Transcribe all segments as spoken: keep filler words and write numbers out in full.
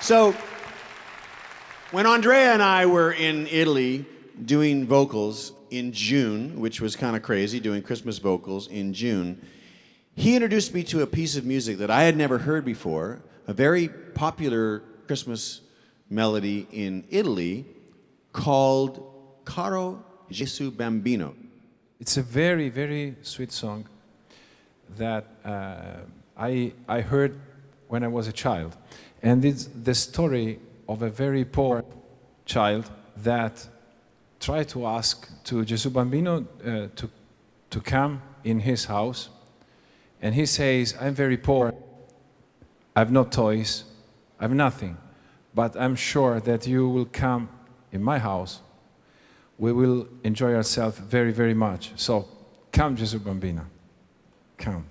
So, when Andrea and I were in Italy doing vocals in June, which was kind of crazy, doing Christmas vocals in June, he introduced me to a piece of music that I had never heard before, a very popular Christmas melody in Italy called Caro Gesù Bambino. It's a very, very sweet song that uh, I, I heard when I was a child. And it's the story of a very poor child that tried to ask to Gesù Bambino uh, to, to come in his house. And he says, I'm very poor, I have no toys, I have nothing, but I'm sure that you will come in my house. We will enjoy ourselves very, very much. So come, Gesù Bambino, come.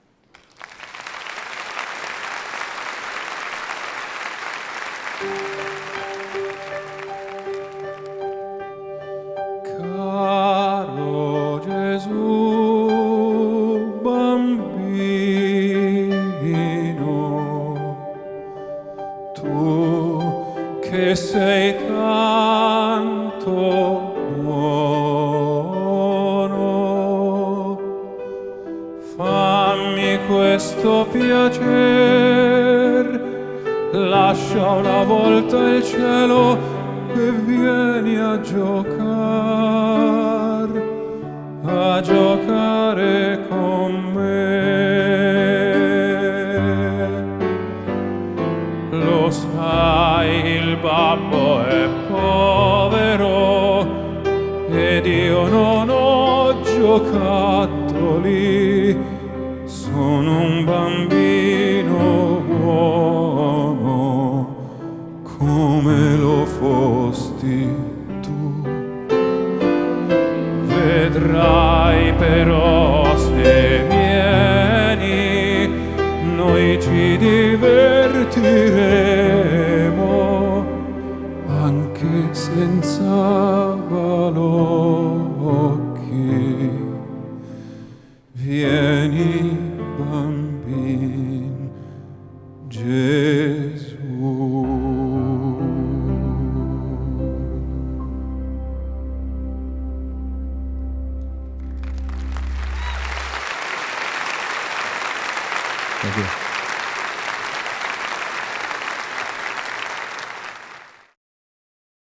Caro Gesù Bambino, tu che sei tanto buono, fammi questo piacer, lascia una volta il cielo e vieni a giocar, a giocare con me. Lo sai, il babbo è povero ed io non ho giocattoli, sono un bambino buono come lo fosti tu. Vedrai però se vieni, noi ci divertiremo anche senza balocchi. Vieni, bambin Gesù. Thank you.